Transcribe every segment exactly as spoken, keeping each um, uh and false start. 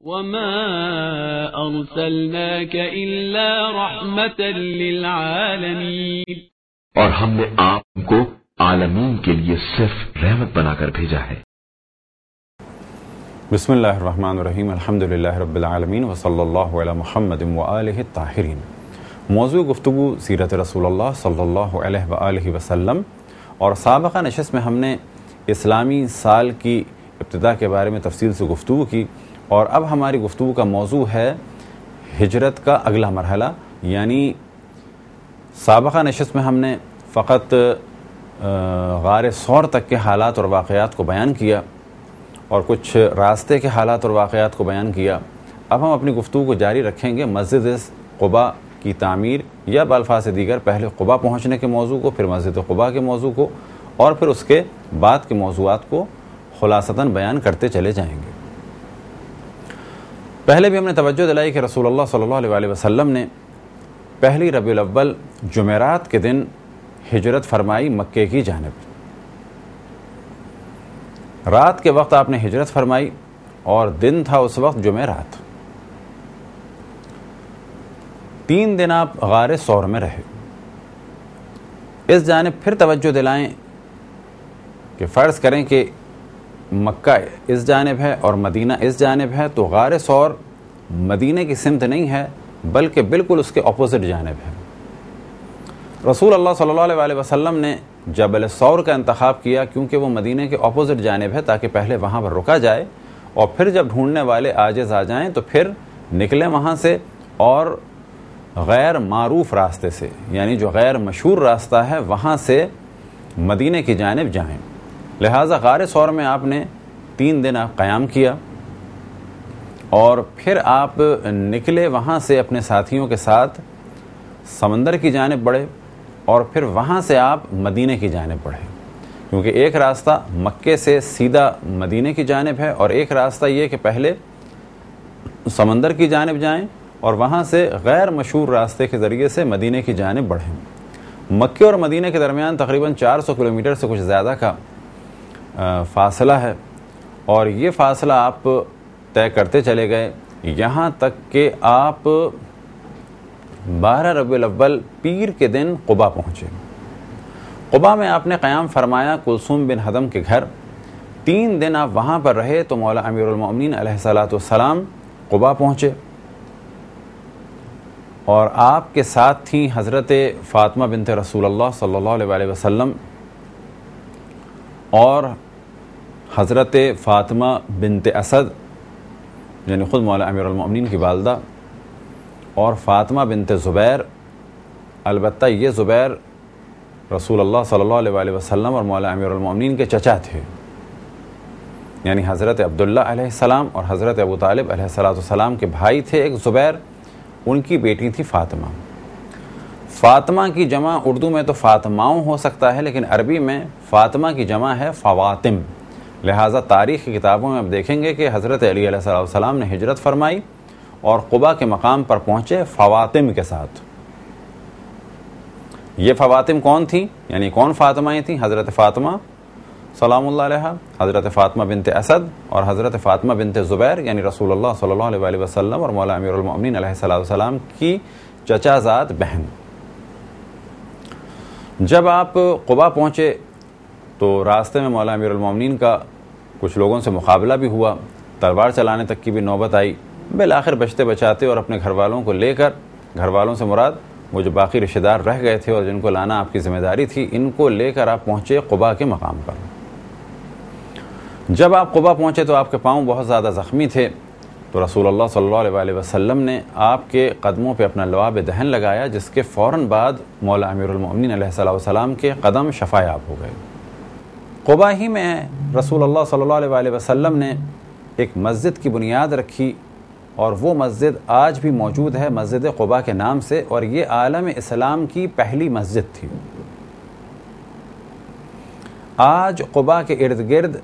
وما أرسلناك إلا رحمة للعالمين، اور ہم نے آپ کو عالمین کے لیے صرف رحمت بنا کر بھیجا ہے۔ بسم اللہ الرحمن الرحیم، الحمد للہ رب العالمین وصلی اللہ علی محمد وآلہ الطاہرین۔ موضوع گفتگو سیرت رسول اللہ صلی اللہ علیہ وآلہ وسلم، اور سابقہ نشست میں ہم نے اسلامی سال کی ابتدا کے بارے میں تفصیل سے گفتگو کی، اور اب ہماری گفتگو کا موضوع ہے ہجرت کا اگلا مرحلہ۔ یعنی سابقہ نشست میں ہم نے فقط غار ثور تک کے حالات اور واقعات کو بیان کیا اور کچھ راستے کے حالات اور واقعات کو بیان کیا۔ اب ہم اپنی گفتگو کو جاری رکھیں گے مسجد قباء کی تعمیر، یا بالفاظ دیگر پہلے قباء پہنچنے کے موضوع کو، پھر مسجد قباء کے موضوع کو، اور پھر اس کے بعد کے موضوعات کو خلاصتاً بیان کرتے چلے جائیں گے۔ پہلے بھی ہم نے توجہ دلائی کہ رسول اللہ صلی اللہ علیہ وسلم نے پہلی ربیع الاول جمعرات کے دن ہجرت فرمائی مکے کی جانب۔ رات کے وقت آپ نے ہجرت فرمائی اور دن تھا اس وقت جمعرات۔ تین دن آپ غار ثور میں رہے۔ اس جانب پھر توجہ دلائیں کہ فرض کریں کہ مکہ اس جانب ہے اور مدینہ اس جانب ہے، تو غار ثور مدینہ کی سمت نہیں ہے بلکہ بالکل اس کے اپوزٹ جانب ہے۔ رسول اللہ صلی اللہ علیہ وسلم نے جبل ثور کا انتخاب کیا کیونکہ وہ مدینہ کے اپوزٹ جانب ہے، تاکہ پہلے وہاں پر رکا جائے اور پھر جب ڈھونڈنے والے عاجز آ جائیں تو پھر نکلیں وہاں سے، اور غیر معروف راستے سے، یعنی جو غیر مشہور راستہ ہے وہاں سے مدینہ کی جانب جائیں۔ لہٰذا غار ثور میں آپ نے تین دن آپ قیام کیا، اور پھر آپ نکلے وہاں سے اپنے ساتھیوں کے ساتھ سمندر کی جانب بڑھے، اور پھر وہاں سے آپ مدینہ کی جانب بڑھے، کیونکہ ایک راستہ مکے سے سیدھا مدینہ کی جانب ہے، اور ایک راستہ یہ کہ پہلے سمندر کی جانب جائیں اور وہاں سے غیر مشہور راستے کے ذریعے سے مدینہ کی جانب بڑھیں۔ مکے اور مدینہ کے درمیان تقریباً چار سو کلومیٹر سے کچھ زیادہ کا فاصلہ ہے، اور یہ فاصلہ آپ طے کرتے چلے گئے یہاں تک کہ آپ بارہ ربیع الاول پیر کے دن قباء پہنچے۔ قباء میں آپ نے قیام فرمایا کلثوم بن حدم کے گھر۔ تین دن آپ وہاں پر رہے تو مولا امیر المؤمنین علیہ الصلاۃ والسلام قباء پہنچے، اور آپ کے ساتھ تھیں حضرت فاطمہ بنت رسول اللہ صلی اللہ علیہ وسلم اور حضرت فاطمہ بنت اسد، یعنی خود مولا امیر المؤمنین کی والدہ، اور فاطمہ بنت زبیر۔ البتہ یہ زبیر رسول اللہ صلی اللہ علیہ وسلم اور مولا امیر المؤمنین کے چچا تھے، یعنی حضرت عبداللہ علیہ السلام اور حضرت ابو طالب علیہ السلام کے بھائی تھے ایک زبیر، ان کی بیٹی تھی فاطمہ۔ فاطمہ کی جمع اردو میں تو فاطماؤں ہو سکتا ہے، لیکن عربی میں فاطمہ کی جمع ہے فواتم۔ لہٰذا تاریخ کی کتابوں میں اب دیکھیں گے کہ حضرت علی علیہ السلام نے ہجرت فرمائی اور قباء کے مقام پر پہنچے فواتم کے ساتھ۔ یہ فواتم کون تھیں؟ یعنی کون فاطمائیں تھیں؟ حضرت فاطمہ سلام اللہ علیہ، حضرت فاطمہ بنت اسد اور حضرت فاطمہ بنت زبیر، یعنی رسول اللہ صلی اللہ علیہ وسلم اور مولا امیر المؤمنین علیہ السلام کی چچا زاد بہن۔ جب آپ قباء پہنچے تو راستے میں مولا امیر المؤمنین کا کچھ لوگوں سے مقابلہ بھی ہوا، تلوار چلانے تک کی بھی نوبت آئی۔ بالآخر بچتے بچاتے اور اپنے گھر والوں کو لے کر، گھر والوں سے مراد وہ جو باقی رشتہ دار رہ گئے تھے اور جن کو لانا آپ کی ذمہ داری تھی، ان کو لے کر آپ پہنچے قباء کے مقام پر۔ جب آپ قباء پہنچے تو آپ کے پاؤں بہت زیادہ زخمی تھے، تو رسول اللہ صلی اللہ علیہ وسلم نے آپ کے قدموں پہ اپنا لعاب دہن لگایا، جس کے فوراً بعد مولا امیر المؤمنین علیہ السلام کے قدم شفا یاب ہو گئے۔ قباء ہی میں رسول اللہ صلی اللہ علیہ وسلم نے ایک مسجد کی بنیاد رکھی، اور وہ مسجد آج بھی موجود ہے مسجد قباء کے نام سے، اور یہ عالم اسلام کی پہلی مسجد تھی۔ آج قباء کے ارد گرد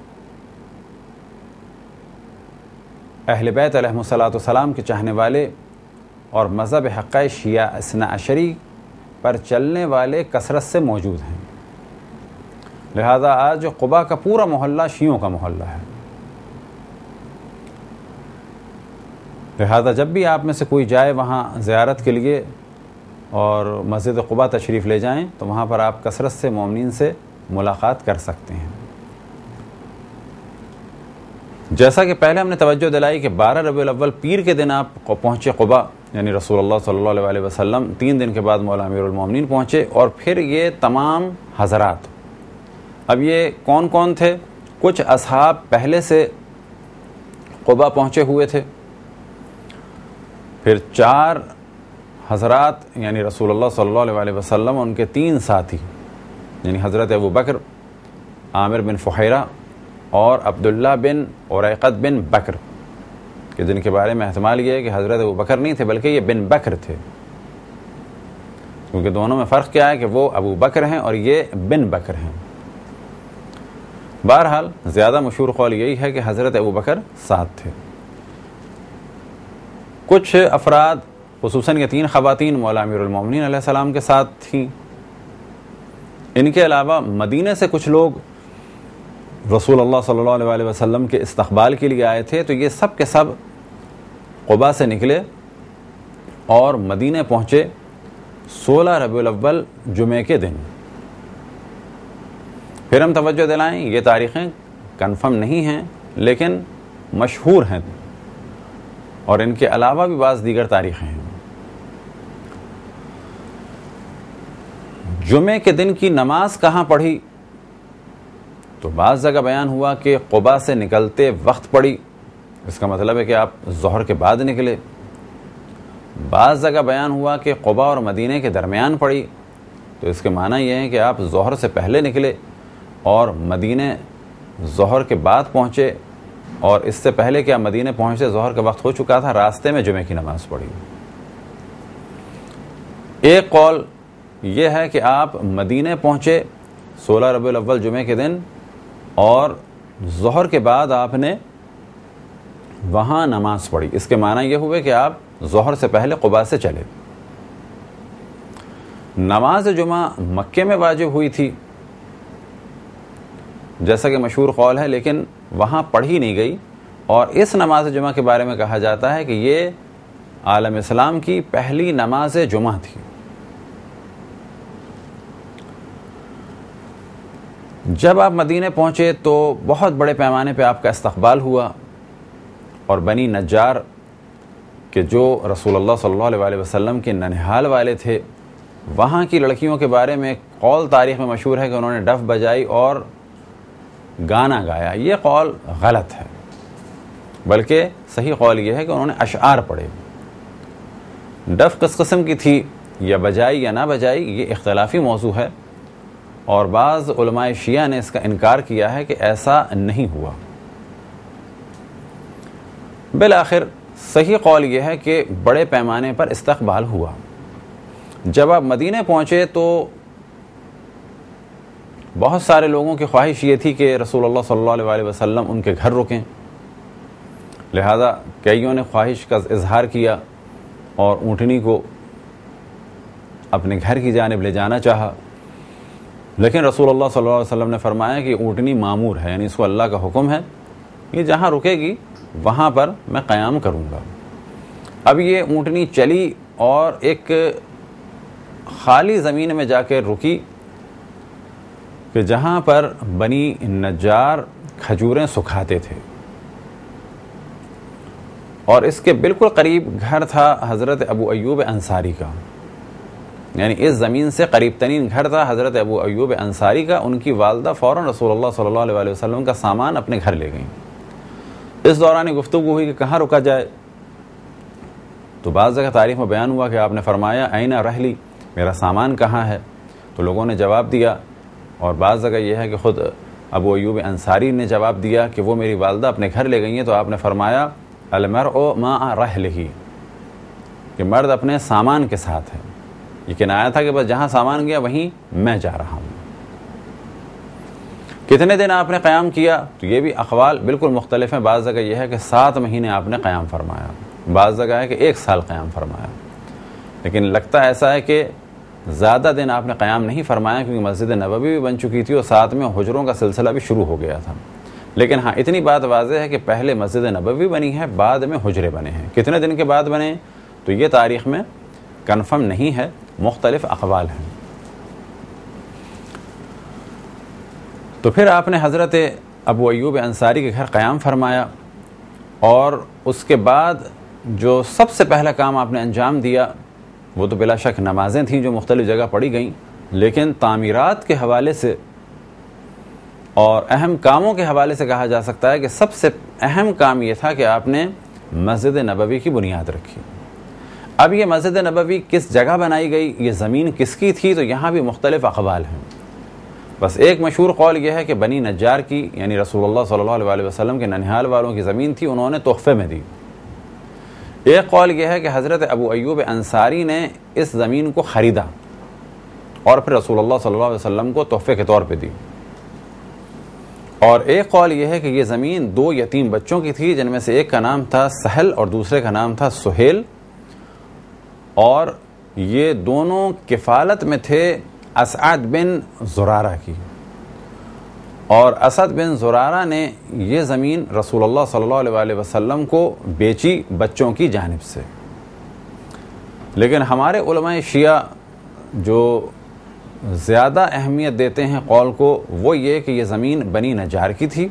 اہل بیت علیہ الصلوۃ والسلام کے چاہنے والے اور مذہب حقہ شیعہ اثنا عشری پر چلنے والے کثرت سے موجود ہیں۔ لہذا آج قباء کا پورا محلہ شیعوں کا محلہ ہے۔ لہذا جب بھی آپ میں سے کوئی جائے وہاں زیارت کے لیے اور مسجد قباء تشریف لے جائیں تو وہاں پر آپ کثرت سے مومنین سے ملاقات کر سکتے ہیں۔ جیسا کہ پہلے ہم نے توجہ دلائی کہ بارہ ربیع الاول پیر کے دن آپ پہنچے قباء، یعنی رسول اللہ صلی اللہ علیہ وسلم تین دن کے بعد مولا امیر المومنین پہنچے، اور پھر یہ تمام حضرات، اب یہ کون کون تھے؟ کچھ اصحاب پہلے سے قباء پہنچے ہوئے تھے، پھر چار حضرات یعنی رسول اللہ صلی اللہ علیہ وسلم ان کے تین ساتھی، یعنی حضرت ابو بکر، عامر بن فحیرہ اور عبداللہ بن عریقۃ بن بکر، کہ جن کے بارے میں احتمال یہ ہے کہ حضرت ابو بکر نہیں تھے بلکہ یہ بن بکر تھے، کیونکہ دونوں میں فرق کیا ہے کہ وہ ابو بکر ہیں اور یہ بن بکر ہیں۔ بہرحال زیادہ مشہور قول یہی ہے کہ حضرت ابو بکر ساتھ تھے۔ کچھ افراد خصوصاً یہ تین خواتین مولا امیر المومنین علیہ السلام کے ساتھ تھیں۔ ان کے علاوہ مدینے سے کچھ لوگ رسول اللہ صلی اللہ علیہ وسلم کے استقبال کے لیے آئے تھے، تو یہ سب کے سب قباء سے نکلے اور مدینے پہنچے سولہ ربیع الاول جمعے کے دن۔ پھر ہم توجہ دلائیں، یہ تاریخیں کنفرم نہیں ہیں لیکن مشہور ہیں، اور ان کے علاوہ بھی بعض دیگر تاریخیں ہیں۔ جمعے کے دن کی نماز کہاں پڑھی؟ تو بعض جگہ بیان ہوا کہ قباء سے نکلتے وقت پڑھی، اس کا مطلب ہے کہ آپ ظہر کے بعد نکلے۔ بعض جگہ بیان ہوا کہ قباء اور مدینے کے درمیان پڑھی، تو اس کے معنی یہ ہے کہ آپ ظہر سے پہلے نکلے اور مدینے ظہر کے بعد پہنچے، اور اس سے پہلے کہ آپ مدینے پہنچے ظہر کا وقت ہو چکا تھا، راستے میں جمعے کی نماز پڑھی۔ ایک قول یہ ہے کہ آپ مدینے پہنچے سولہ ربیع الاول جمعے کے دن، اور ظہر کے بعد آپ نے وہاں نماز پڑھی، اس کے معنی یہ ہوئے کہ آپ ظہر سے پہلے قباء سے چلے۔ نماز جمعہ مکے میں واجب ہوئی تھی جیسا کہ مشہور قول ہے، لیکن وہاں پڑھی نہیں گئی، اور اس نماز جمعہ کے بارے میں کہا جاتا ہے کہ یہ عالم اسلام کی پہلی نماز جمعہ تھی۔ جب آپ مدینے پہنچے تو بہت بڑے پیمانے پہ آپ کا استقبال ہوا، اور بنی نجار کہ جو رسول اللہ صلی اللہ علیہ وسلم کے ننہال والے تھے، وہاں کی لڑکیوں کے بارے میں قول تاریخ میں مشہور ہے کہ انہوں نے ڈف بجائی اور گانا گایا۔ یہ قول غلط ہے، بلکہ صحیح قول یہ ہے کہ انہوں نے اشعار پڑھے۔ ڈف کس قسم کی تھی، یا بجائی یا نہ بجائی، یہ اختلافی موضوع ہے، اور بعض علماء شیعہ نے اس کا انکار کیا ہے کہ ایسا نہیں ہوا۔ بالآخر صحیح قول یہ ہے کہ بڑے پیمانے پر استقبال ہوا۔ جب آپ مدینے پہنچے تو بہت سارے لوگوں کی خواہش یہ تھی کہ رسول اللہ صلی اللہ علیہ وسلم ان کے گھر رکیں، لہذا کئیوں نے خواہش کا اظہار کیا اور اونٹنی کو اپنے گھر کی جانب لے جانا چاہا، لیکن رسول اللہ صلی اللہ علیہ وسلم نے فرمایا کہ اونٹنی معمور ہے، یعنی اس کو اللہ کا حکم ہے، یہ جہاں رکے گی وہاں پر میں قیام کروں گا۔ اب یہ اونٹنی چلی اور ایک خالی زمین میں جا کے رکی کہ جہاں پر بنی نجار کھجوریں سکھاتے تھے، اور اس کے بالکل قریب گھر تھا حضرت ابو ایوب انصاری کا، یعنی اس زمین سے قریب ترین گھر تھا حضرت ابو ایوب انصاری کا۔ ان کی والدہ فوراً رسول اللہ صلی اللہ علیہ وسلم کا سامان اپنے گھر لے گئیں۔ اس دوران گفتگو ہوئی کہ کہاں رکا جائے، تو بعض جگہ تاریخ میں بیان ہوا کہ آپ نے فرمایا اینا رحلی، میرا سامان کہاں ہے؟ تو لوگوں نے جواب دیا، اور بعض جگہ یہ ہے کہ خود ابو ایوب انصاری نے جواب دیا کہ وہ میری والدہ اپنے گھر لے گئی ہیں، تو آپ نے فرمایا المرء مع رحلہ، کہ مرد اپنے سامان کے ساتھ ہے۔ یہ کنایا تھا کہ بس جہاں سامان گیا وہیں میں جا رہا ہوں۔ کتنے دن آپ نے قیام کیا؟ تو یہ بھی اقوال بالکل مختلف ہیں۔ بعض جگہ یہ ہے کہ سات مہینے آپ نے قیام فرمایا، بعض جگہ ہے کہ ایک سال قیام فرمایا، لیکن لگتا ایسا ہے کہ زیادہ دن آپ نے قیام نہیں فرمایا، کیونکہ مسجد نبوی بھی بن چکی تھی اور ساتھ میں حجروں کا سلسلہ بھی شروع ہو گیا تھا۔ لیکن ہاں اتنی بات واضح ہے کہ پہلے مسجد نبوی بنی ہے، بعد میں حجرے بنے ہیں. کتنے دن کے بعد بنے تو یہ تاریخ میں کنفرم نہیں ہے، مختلف اقوال ہیں. تو پھر آپ نے حضرت ابو ایوب انصاری کے گھر قیام فرمایا، اور اس کے بعد جو سب سے پہلا کام آپ نے انجام دیا وہ تو بلا شک نمازیں تھیں جو مختلف جگہ پڑھی گئیں، لیکن تعمیرات کے حوالے سے اور اہم کاموں کے حوالے سے کہا جا سکتا ہے کہ سب سے اہم کام یہ تھا کہ آپ نے مسجد نبوی کی بنیاد رکھی. اب یہ مسجد نبوی کس جگہ بنائی گئی، یہ زمین کس کی تھی، تو یہاں بھی مختلف اقوال ہیں. بس ایک مشہور قول یہ ہے کہ بنی نجار کی، یعنی رسول اللہ صلی اللہ علیہ وسلم کے ننھیال والوں کی زمین تھی، انہوں نے تحفے میں دی. ایک قول یہ ہے کہ حضرت ابو ایوب انصاری نے اس زمین کو خریدا اور پھر رسول اللہ صلی اللہ علیہ وسلم کو تحفے کے طور پہ دی. اور ایک قول یہ ہے کہ یہ زمین دو یتیم بچوں کی تھی، جن میں سے ایک کا نام تھا سہل اور دوسرے کا نام تھا سہیل، اور یہ دونوں کفالت میں تھے اسعد بن زرارہ کی. اور اسد بن زرارہ نے یہ زمین رسول اللہ صلی اللہ علیہ وسلم کو بیچی بچوں کی جانب سے. لیکن ہمارے علماء شیعہ جو زیادہ اہمیت دیتے ہیں قول کو، وہ یہ کہ یہ زمین بنی نجار کی تھی،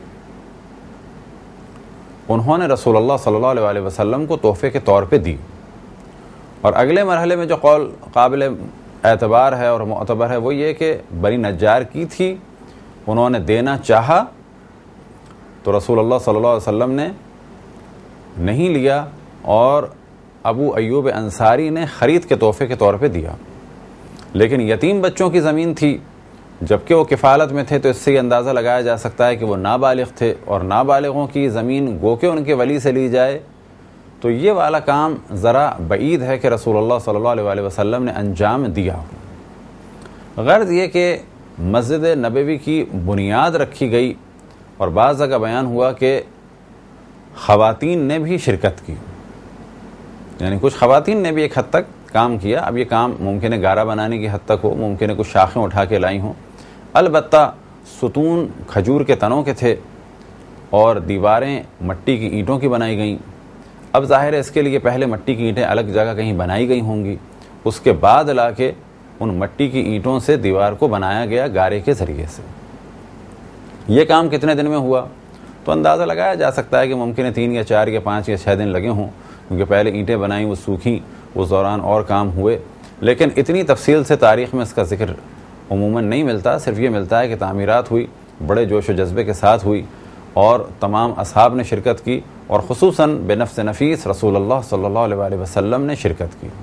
انہوں نے رسول اللہ صلی اللہ علیہ وسلم کو تحفے کے طور پہ دی. اور اگلے مرحلے میں جو قول قابل اعتبار ہے اور معتبر ہے وہ یہ کہ بنی نجار کی تھی، انہوں نے دینا چاہا تو رسول اللہ صلی اللہ علیہ وسلم نے نہیں لیا، اور ابو ایوب انصاری نے خرید کے تحفے کے طور پہ دیا. لیکن یتیم بچوں کی زمین تھی، جبکہ وہ کفالت میں تھے، تو اس سے یہ اندازہ لگایا جا سکتا ہے کہ وہ نابالغ تھے، اور نابالغوں کی زمین گو کہ ان کے ولی سے لی جائے تو یہ والا کام ذرا بعید ہے کہ رسول اللہ صلی اللہ علیہ وسلم نے انجام دیا. غرض یہ کہ مسجد نبوی کی بنیاد رکھی گئی، اور بعض جگہ بیان ہوا کہ خواتین نے بھی شرکت کی، یعنی کچھ خواتین نے بھی ایک حد تک کام کیا. اب یہ کام ممکن ہے گارا بنانے کی حد تک ہو، ممکن ہے کچھ شاخیں اٹھا کے لائی ہوں. البتہ ستون کھجور کے تنوں کے تھے اور دیواریں مٹی کی اینٹوں کی بنائی گئیں. اب ظاہر ہے اس کے لیے پہلے مٹی کی اینٹیں الگ جگہ کہیں بنائی گئی ہوں گی، اس کے بعد لا کے ان مٹی کی اینٹوں سے دیوار کو بنایا گیا گارے کے ذریعے سے. یہ کام کتنے دن میں ہوا تو اندازہ لگایا جا سکتا ہے کہ ممکن ہے تین یا چار یا پانچ یا چھ دن لگے ہوں، کیونکہ پہلے اینٹیں بنائیں وہ سوکھیں، اس دوران اور کام ہوئے. لیکن اتنی تفصیل سے تاریخ میں اس کا ذکر عموماً نہیں ملتا. صرف یہ ملتا ہے کہ تعمیرات ہوئی، بڑے جوش و جذبے کے ساتھ ہوئی، اور تمام اصحاب نے شرکت کی، اور خصوصاً بنفس نفیس رسول اللہ صلی اللہ علیہ وسلم نے شرکت کی،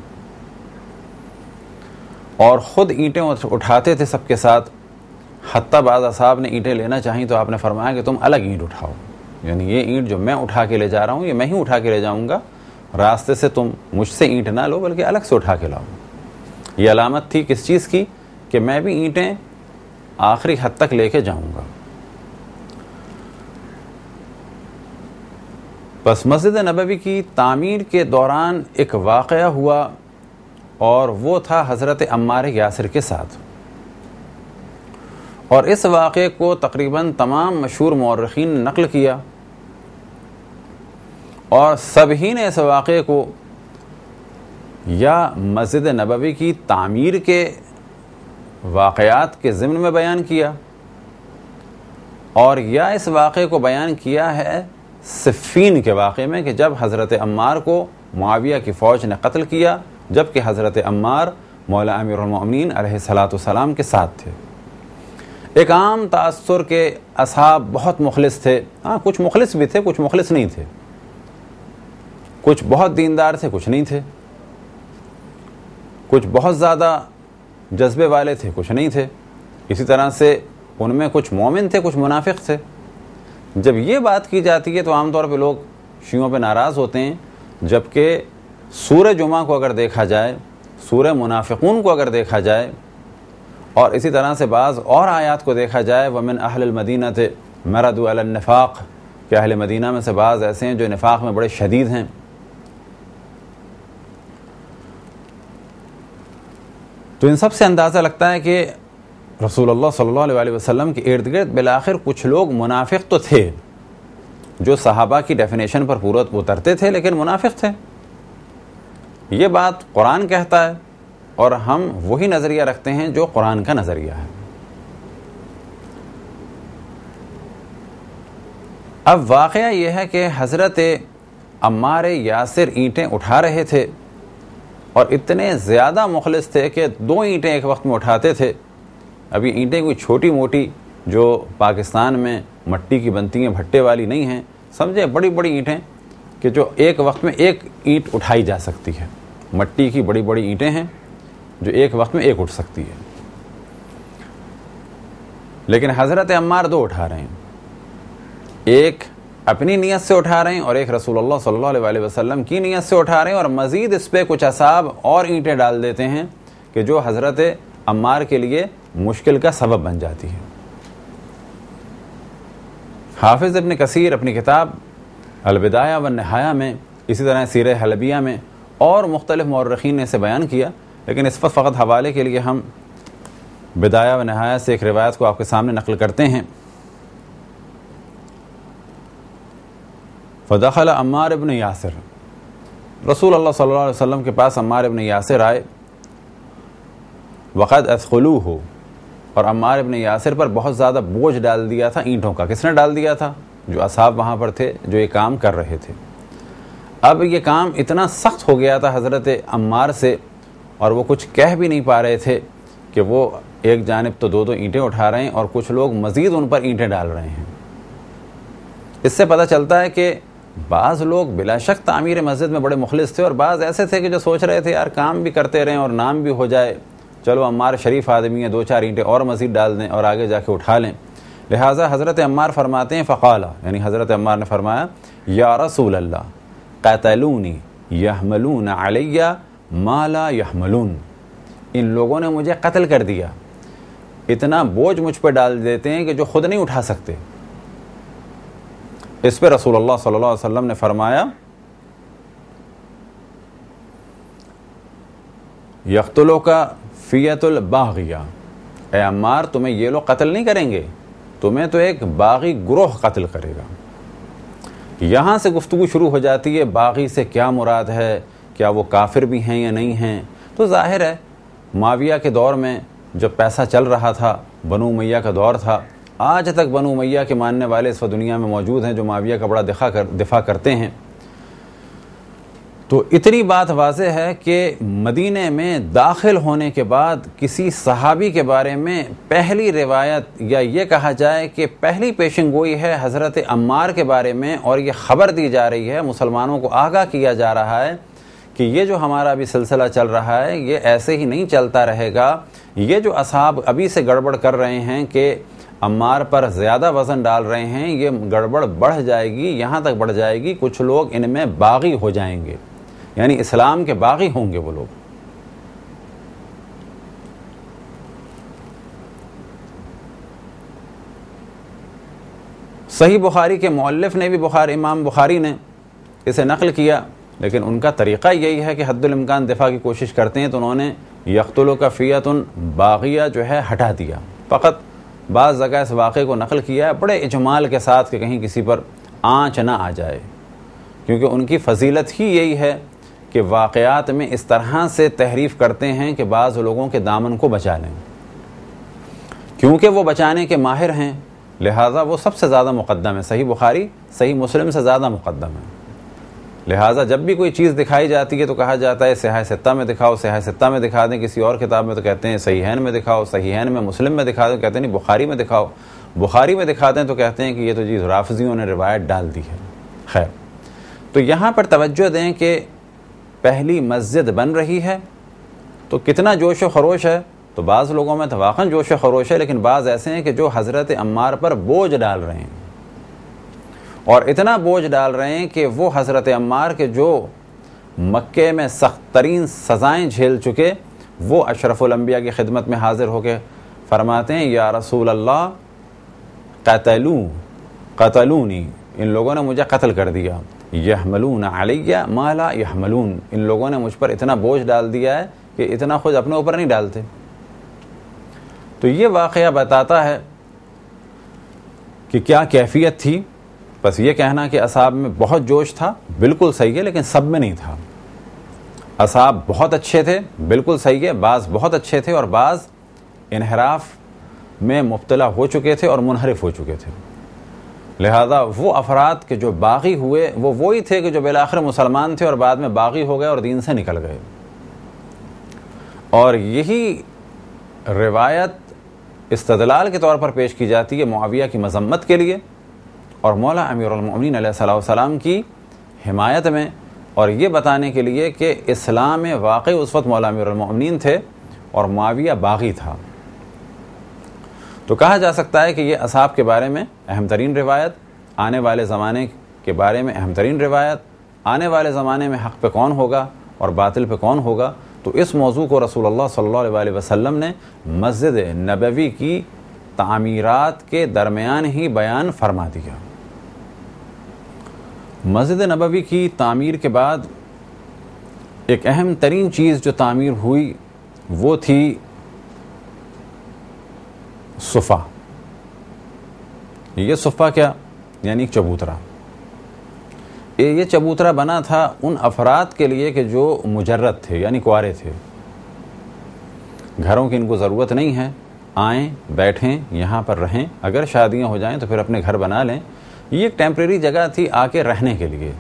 اور خود اینٹیں اٹھاتے تھے سب کے ساتھ. حتیٰ بعض اصحاب نے اینٹیں لینا چاہیں تو آپ نے فرمایا کہ تم الگ اینٹ اٹھاؤ، یعنی یہ اینٹ جو میں اٹھا کے لے جا رہا ہوں یہ میں ہی اٹھا کے لے جاؤں گا، راستے سے تم مجھ سے اینٹ نہ لو بلکہ الگ سے اٹھا کے لاؤ. یہ علامت تھی کس چیز کی؟ کہ میں بھی اینٹیں آخری حد تک لے کے جاؤں گا. بس مسجد نبوی کی تعمیر کے دوران ایک واقعہ ہوا، اور وہ تھا حضرت عمار یاسر کے ساتھ. اور اس واقعے کو تقریباً تمام مشہور مورخین نے نقل کیا، اور سبھی نے اس واقعے کو یا مسجد نبوی کی تعمیر کے واقعات کے ضمن میں بیان کیا، اور یا اس واقعے کو بیان کیا ہے صفین کے واقعے میں، کہ جب حضرت عمار کو معاویہ کی فوج نے قتل کیا، جبکہ حضرت عمار مولا امیر المؤمنین علیہ الصلاۃ والسلام کے ساتھ تھے. ایک عام تاثر کے اصحاب بہت مخلص تھے، ہاں کچھ مخلص بھی تھے، کچھ مخلص نہیں تھے، کچھ بہت دیندار تھے، کچھ نہیں تھے، کچھ بہت زیادہ جذبے والے تھے، کچھ نہیں تھے. اسی طرح سے ان میں کچھ مومن تھے، کچھ منافق تھے. جب یہ بات کی جاتی ہے تو عام طور پہ لوگ شیعوں پہ ناراض ہوتے ہیں، جبکہ سورہ جمعہ کو اگر دیکھا جائے، سورہ منافقون کو اگر دیکھا جائے، اور اسی طرح سے بعض اور آیات کو دیکھا جائے، وَمِنْ أَهْلِ الْمَدِينَةِ مَرَدُوا عَلَى النِّفَاقِ، کہ اہل مدینہ میں سے بعض ایسے ہیں جو نفاق میں بڑے شدید ہیں. تو ان سب سے اندازہ لگتا ہے کہ رسول اللہ صلی اللہ علیہ وسلم کے ارد گرد بالآخر کچھ لوگ منافق تو تھے، جو صحابہ کی ڈیفینیشن پر پورا اترتے تھے لیکن منافق تھے. یہ بات قرآن کہتا ہے اور ہم وہی نظریہ رکھتے ہیں جو قرآن کا نظریہ ہے. اب واقعہ یہ ہے کہ حضرت عمار یاسر اینٹیں اٹھا رہے تھے اور اتنے زیادہ مخلص تھے کہ دو اینٹیں ایک وقت میں اٹھاتے تھے. اب یہ اینٹیں کوئی چھوٹی موٹی جو پاکستان میں مٹی کی بنتی ہیں بھٹے والی نہیں ہیں، سمجھے، بڑی بڑی اینٹیں کہ جو ایک وقت میں ایک اینٹ اٹھائی جا سکتی ہے. مٹی کی بڑی بڑی اینٹیں ہیں جو ایک وقت میں ایک اٹھ سکتی ہے. لیکن حضرت عمار دو اٹھا رہے ہیں، ایک اپنی نیت سے اٹھا رہے ہیں اور ایک رسول اللہ صلی اللہ علیہ وسلم کی نیت سے اٹھا رہے ہیں، اور مزید اس پہ کچھ اصحاب اور اینٹیں ڈال دیتے ہیں کہ جو حضرت عمار کے لیے مشکل کا سبب بن جاتی ہے. حافظ ابن کثیر اپنی کتاب البدایہ والنہایہ میں، اسی طرح سیرہ حلبیہ میں اور مختلف مورخین نے اسے بیان کیا، لیکن اس وقت فقط حوالے کے لیے ہم بدایہ والنہایہ سے ایک روایت کو آپ کے سامنے نقل کرتے ہیں. فدخل عمار ابن یاسر، رسول اللہ صلی اللہ علیہ وسلم کے پاس عمار ابن یاسر آئے. وقد اثقلوہ، اور عمار ابن یاسر پر بہت زیادہ بوجھ ڈال دیا تھا اینٹوں کا. کس نے ڈال دیا تھا؟ جو اصحاب وہاں پر تھے جو یہ کام کر رہے تھے. اب یہ کام اتنا سخت ہو گیا تھا حضرت عمار سے، اور وہ کچھ کہہ بھی نہیں پا رہے تھے کہ وہ ایک جانب تو دو دو اینٹیں اٹھا رہے ہیں اور کچھ لوگ مزید ان پر اینٹیں ڈال رہے ہیں. اس سے پتہ چلتا ہے کہ بعض لوگ بلا شک تعمیر مسجد میں بڑے مخلص تھے، اور بعض ایسے تھے کہ جو سوچ رہے تھے یار کام بھی کرتے رہیں اور نام بھی ہو جائے، چلو عمار شریف آدمی ہے، دو چار اینٹیں اور مزید ڈال دیں اور آگے جا کے اٹھا لیں. لہٰذا حضرت عمار فرماتے ہیں فقال، یعنی حضرت عمار نے فرمایا یا رسول اللہ قتلونی یحملون علی ما لا یحملون، ان لوگوں نے مجھے قتل کر دیا، اتنا بوجھ مجھ پہ ڈال دیتے ہیں کہ جو خود نہیں اٹھا سکتے. اس پہ رسول اللہ صلی اللہ علیہ وسلم نے فرمایا یقتلوک فیۃ الباغیہ، اے عمار تمہیں یہ لوگ قتل نہیں کریں گے، تمہیں تو ایک باغی گروہ قتل کرے گا. یہاں سے گفتگو شروع ہو جاتی ہے باغی سے کیا مراد ہے، کیا وہ کافر بھی ہیں یا نہیں ہیں. تو ظاہر ہے معاویہ کے دور میں جب پیسہ چل رہا تھا، بنو امیہ کا دور تھا، آج تک بنو امیہ کے ماننے والے اس دنیا میں موجود ہیں جو معاویہ کا بڑا دفاع کر دفاع کرتے ہیں. تو اتنی بات واضح ہے کہ مدینے میں داخل ہونے کے بعد کسی صحابی کے بارے میں پہلی روایت یا یہ کہا جائے کہ پہلی پیشن گوئی ہے حضرت عمار کے بارے میں، اور یہ خبر دی جا رہی ہے، مسلمانوں کو آگاہ کیا جا رہا ہے کہ یہ جو ہمارا ابھی سلسلہ چل رہا ہے یہ ایسے ہی نہیں چلتا رہے گا. یہ جو اصحاب ابھی سے گڑبڑ کر رہے ہیں کہ عمار پر زیادہ وزن ڈال رہے ہیں، یہ گڑبڑ بڑھ جائے گی، یہاں تک بڑھ جائے گی کچھ لوگ ان میں باغی ہو جائیں گے، یعنی اسلام کے باغی ہوں گے وہ لوگ. صحیح بخاری کے مؤلف نے بھی بخاری امام بخاری نے اسے نقل کیا، لیکن ان کا طریقہ یہی ہے کہ حد الامکان دفاع کی کوشش کرتے ہیں، تو انہوں نے یقتلوک فیۃ باغیہ جو ہے ہٹا دیا. فقط بعض جگہ اس واقعے کو نقل کیا ہے بڑے اجمال کے ساتھ کہ کہیں کسی پر آنچ نہ آ جائے، کیونکہ ان کی فضیلت ہی یہی ہے کہ واقعات میں اس طرح سے تحریف کرتے ہیں کہ بعض لوگوں کے دامن کو بچا لیں. کیونکہ وہ بچانے کے ماہر ہیں لہٰذا وہ سب سے زیادہ مقدم ہے. صحیح بخاری صحیح مسلم سے زیادہ مقدم ہے. لہٰذا جب بھی کوئی چیز دکھائی جاتی ہے تو کہا جاتا ہے صحیح ستہ میں دکھاؤ، صحیح ستہ میں دکھا دیں، کسی اور کتاب میں تو کہتے ہیں صحیحین میں دکھاؤ، صحیحین میں مسلم میں دکھا دیں، کہتے ہیں نہیں بخاری میں دکھاؤ، بخاری میں دکھا دیں تو کہتے ہیں کہ یہ تو جی رافضیوں نے روایت ڈال دی ہے. خیر، تو یہاں پر توجہ دیں کہ پہلی مسجد بن رہی ہے تو کتنا جوش و خروش ہے. تو بعض لوگوں میں تو واقعاً جوش و خروش ہے، لیکن بعض ایسے ہیں کہ جو حضرت عمار پر بوجھ ڈال رہے ہیں، اور اتنا بوجھ ڈال رہے ہیں کہ وہ حضرت عمار کے جو مکے میں سخت ترین سزائیں جھیل چکے، وہ اشرف الانبیاء کی خدمت میں حاضر ہو کے فرماتے ہیں یا رسول اللہ قتلوں قتلونی، ان لوگوں نے مجھے قتل کر دیا. یحملون علی ما لا یحملون، ان لوگوں نے مجھ پر اتنا بوجھ ڈال دیا ہے کہ اتنا خود اپنے اوپر نہیں ڈالتے. تو یہ واقعہ بتاتا ہے کہ کیا کیفیت تھی بس یہ کہنا کہ اصحاب میں بہت جوش تھا بالکل صحیح ہے، لیکن سب میں نہیں تھا۔ اصحاب بہت اچھے تھے بالکل صحیح ہے، بعض بہت اچھے تھے اور بعض انحراف میں مبتلا ہو چکے تھے اور منحرف ہو چکے تھے۔ لہذا وہ افراد کے جو باغی ہوئے وہ وہی تھے کہ جو بالآخر مسلمان تھے اور بعد میں باغی ہو گئے اور دین سے نکل گئے۔ اور یہی روایت استدلال کے طور پر پیش کی جاتی ہے معاویہ کی مذمت کے لیے اور مولا امیر المؤمنین علیہ الصلوۃ والسلام کی حمایت میں، اور یہ بتانے کے لیے کہ اسلام میں واقعی اس وقت مولا امیر المؤمنین تھے اور معاویہ باغی تھا۔ تو کہا جا سکتا ہے کہ یہ اصحاب کے بارے میں اہم ترین روایت، آنے والے زمانے کے بارے میں اہم ترین روایت، آنے والے زمانے میں حق پہ کون ہوگا اور باطل پہ کون ہوگا، تو اس موضوع کو رسول اللہ صلی اللہ علیہ وسلم نے مسجد نبوی کی تعمیرات کے درمیان ہی بیان فرما دیا۔ مسجد نبوی کی تعمیر کے بعد ایک اہم ترین چیز جو تعمیر ہوئی وہ تھی صفہ۔ یہ صفہ کیا؟ یعنی ایک چبوترا۔ یہ چبوترا بنا تھا ان افراد کے لیے کہ جو مجرد تھے یعنی کوارے تھے، گھروں کی ان کو ضرورت نہیں ہے، آئیں بیٹھیں یہاں پر رہیں، اگر شادیاں ہو جائیں تو پھر اپنے گھر بنا لیں۔ یہ ایک ٹیمپریری جگہ تھی آ کے رہنے کے لیے،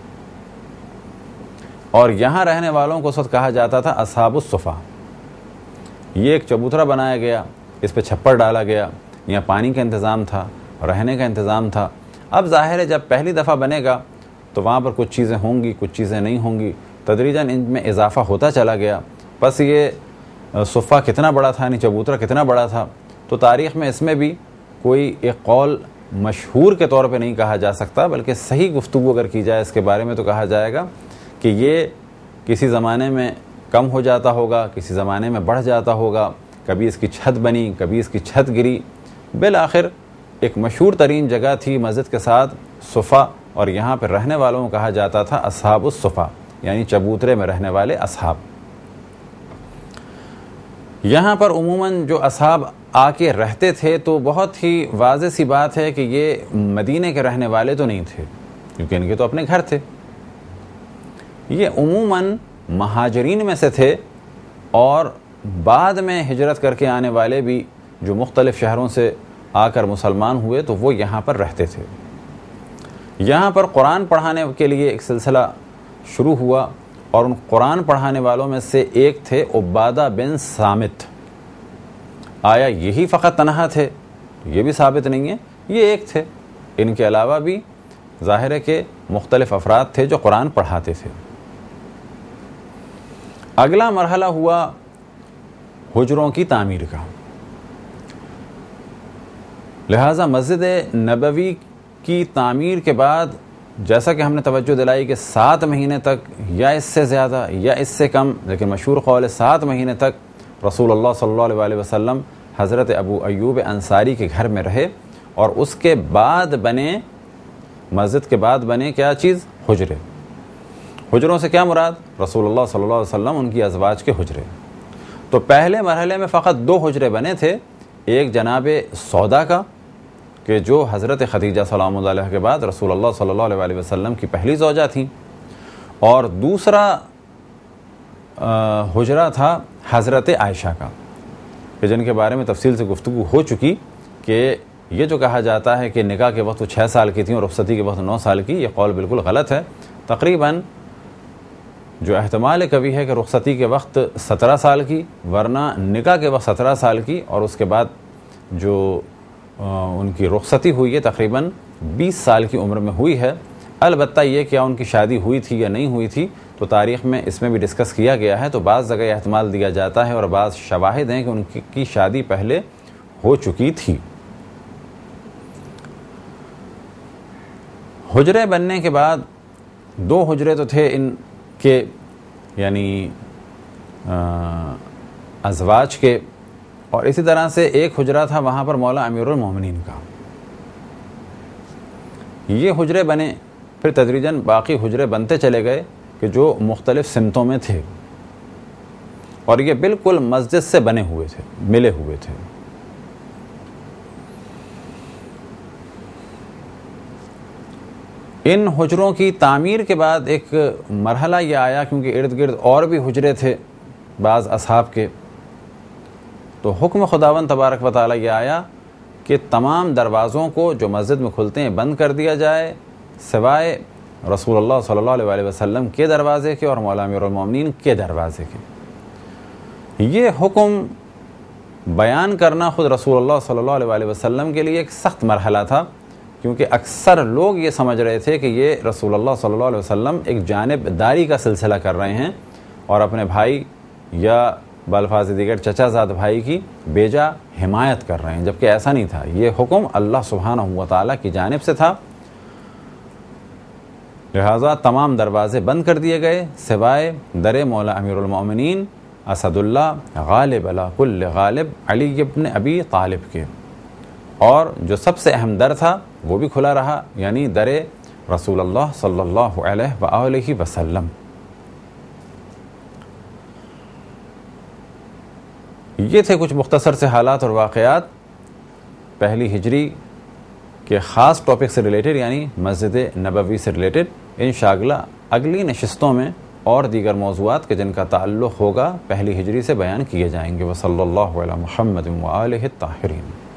اور یہاں رہنے والوں کو اس وقت کہا جاتا تھا اصحاب الصفہ۔ یہ ایک چبوترا بنایا گیا، اس پہ چھپر ڈالا گیا، یہاں پانی کا انتظام تھا، رہنے کا انتظام تھا۔ اب ظاہر ہے جب پہلی دفعہ بنے گا تو وہاں پر کچھ چیزیں ہوں گی کچھ چیزیں نہیں ہوں گی، تدریجاً ان میں اضافہ ہوتا چلا گیا۔ بس یہ صفہ کتنا بڑا تھا یعنی چبوترا کتنا بڑا تھا، تو تاریخ میں اس میں بھی کوئی ایک قول مشہور کے طور پہ نہیں کہا جا سکتا، بلکہ صحیح گفتگو اگر کی جائے اس کے بارے میں تو کہا جائے گا کہ یہ کسی زمانے میں کم ہو جاتا ہوگا، کسی زمانے میں بڑھ جاتا ہوگا، کبھی اس کی چھت بنی کبھی اس کی چھت گری، بالآخر ایک مشہور ترین جگہ تھی مسجد کے ساتھ صفہ، اور یہاں پہ رہنے والوں کو کہا جاتا تھا اصحاب الصفہ یعنی چبوترے میں رہنے والے اصحاب۔ یہاں پر عموماً جو اصحاب آ کے رہتے تھے تو بہت ہی واضح سی بات ہے کہ یہ مدینے کے رہنے والے تو نہیں تھے، کیونکہ ان کے تو اپنے گھر تھے، یہ عموماً مہاجرین میں سے تھے، اور بعد میں ہجرت کر کے آنے والے بھی جو مختلف شہروں سے آ کر مسلمان ہوئے تو وہ یہاں پر رہتے تھے۔ یہاں پر قرآن پڑھانے کے لیے ایک سلسلہ شروع ہوا، اور ان قرآن پڑھانے والوں میں سے ایک تھے عبادہ بن صامت۔ آیا یہی فقط تنہا تھے؟ یہ بھی ثابت نہیں ہے، یہ ایک تھے، ان کے علاوہ بھی ظاہر ہے کہ مختلف افراد تھے جو قرآن پڑھاتے تھے۔ اگلا مرحلہ ہوا حجروں کی تعمیر کا۔ لہٰذا مسجد نبوی کی تعمیر کے بعد جیسا کہ ہم نے توجہ دلائی کہ سات مہینے تک یا اس سے زیادہ یا اس سے کم، لیکن مشہور قول ہے سات مہینے تک رسول اللہ صلی اللہ علیہ وسلم حضرت ابو ایوب انصاری کے گھر میں رہے، اور اس کے بعد بنے مسجد کے بعد بنے کیا چیز؟ حجرے۔ حجروں سے کیا مراد؟ رسول اللہ صلی اللہ علیہ وسلم ان کی ازواج کے حجرے۔ تو پہلے مرحلے میں فقط دو حجرے بنے تھے، ایک جناب سودا کا کہ جو حضرت خدیجہ سلام اللہ علیہ کے بعد رسول اللہ صلی اللہ علیہ وسلم کی پہلی زوجہ تھیں، اور دوسرا حجرہ تھا حضرت عائشہ کا، کہ جن کے بارے میں تفصیل سے گفتگو ہو چکی کہ یہ جو کہا جاتا ہے کہ نکاح کے وقت وہ چھ سال کی تھیں اور رخصتی کے وقت نو سال کی، یہ قول بالکل غلط ہے۔ تقریباً جو احتمال قوی ہے کہ رخصتی کے وقت سترہ سال کی، ورنہ نکاح کے وقت سترہ سال کی، اور اس کے بعد جو ان کی رخصتی ہوئی ہے تقریباً بیس سال کی عمر میں ہوئی ہے۔ البتہ یہ کیا ان کی شادی ہوئی تھی یا نہیں ہوئی تھی تو تاریخ میں اس میں بھی ڈسکس کیا گیا ہے، تو بعض جگہ احتمال دیا جاتا ہے اور بعض شواہد ہیں کہ ان کی شادی پہلے ہو چکی تھی۔ حجرے بننے کے بعد دو حجرے تو تھے ان کے، یعنی ازواج کے، اور اسی طرح سے ایک حجرہ تھا وہاں پر مولا امیر المومنین کا۔ یہ حجرے بنے، پھر تدریجاً باقی حجرے بنتے چلے گئے کہ جو مختلف سمتوں میں تھے، اور یہ بالکل مسجد سے بنے ہوئے تھے، ملے ہوئے تھے۔ ان حجروں کی تعمیر کے بعد ایک مرحلہ یہ آیا، کیونکہ ارد گرد اور بھی حجرے تھے بعض اصحاب کے، تو حکم خداوند تبارک و تعالیٰ یہ آیا کہ تمام دروازوں کو جو مسجد میں کھلتے ہیں بند کر دیا جائے، سوائے رسول اللہ صلی اللہ علیہ وسلم کے دروازے کے اور مولا امیر المومنین کے دروازے کے۔ یہ حکم بیان کرنا خود رسول اللہ صلی اللہ علیہ وسلم کے لیے ایک سخت مرحلہ تھا، کیونکہ اکثر لوگ یہ سمجھ رہے تھے کہ یہ رسول اللہ صلی اللہ علیہ وسلم ایک جانب داری کا سلسلہ کر رہے ہیں اور اپنے بھائی یا بالفاظ دیگر چچا زاد بھائی کی بیجا حمایت کر رہے ہیں، جبکہ ایسا نہیں تھا۔ یہ حکم اللہ سبحانہ و تعالیٰ کی جانب سے تھا، لہٰذا تمام دروازے بند کر دیے گئے سوائے در مولا امیر المومنین اسد اللہ غالب علی کل غالب علی ابن ابی طالب کے، اور جو سب سے اہم در تھا وہ بھی کھلا رہا، یعنی در رسول اللہ صلی اللہ علیہ وآلہ وسلم۔ یہ تھے کچھ مختصر سے حالات اور واقعات پہلی ہجری کے خاص ٹاپک سے ریلیٹڈ، یعنی مسجد نبوی سے ریلیٹڈ۔ انشاءاللہ اگلی نشستوں میں اور دیگر موضوعات کے جن کا تعلق ہوگا پہلی ہجری سے بیان کیے جائیں گے۔ وصلی اللہ علی محمد وآلہ الطاہرین۔